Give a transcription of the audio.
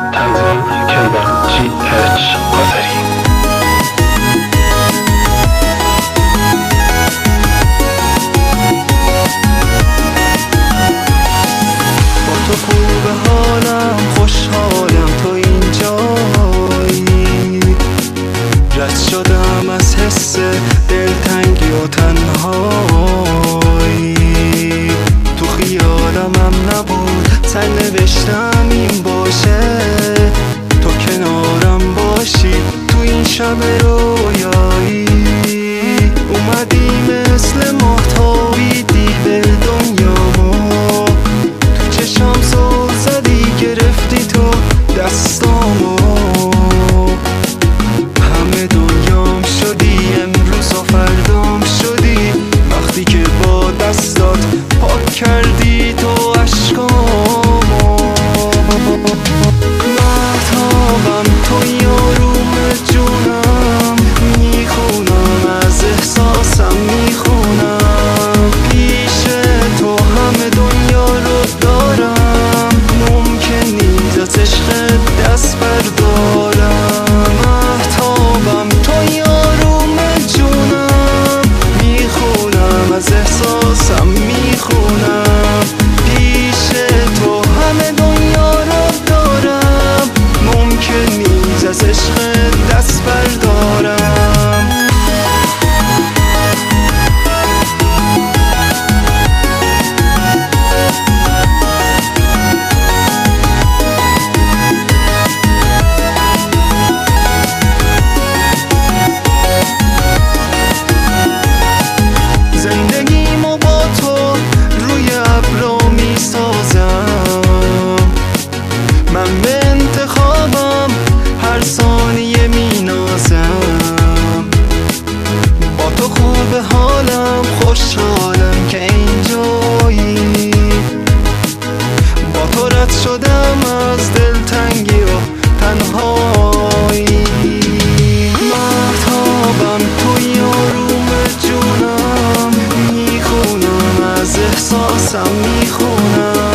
تنظیم کلبر GH آذری. با تو خوب حالم، خوشحالم تو اینجایی. رد شدم از حس دلتنگی و تنهایی. تو خیالمم نبود سرنوشتم این باشه، تو کنارم باشی تو این شب رویایی. اومدی مثل ماهتابی دیو دنیامو، تو چشام سر زدی گرفتی تو دستامو. همه دنیام شدی، امروز و فردام شدی، وقتی که با دستات پاک کردی تو عشقامو. مهتابم توی آروم جونم، میخونم از احساسم میخونم. پیش تو همه دنیا رو دارم، ممکن نیست از عشقت دست بردارم. مهتابم توی آروم جونم، میخونم از احساسم میخونم. پیش تو همه دنیا رو دارم، ممکن نیست از عشقت دست بردارم. زندگیمو با تو روی ابرا میسازم، من به انتخابم هر ثانیه مینازم. با تو خوب حالم، خوشحالم که اینجایی. با تو رد شدم از دلتنگی و تنهایی. مهتابم توی آروم جونم، میخونم از احساسم میخونم.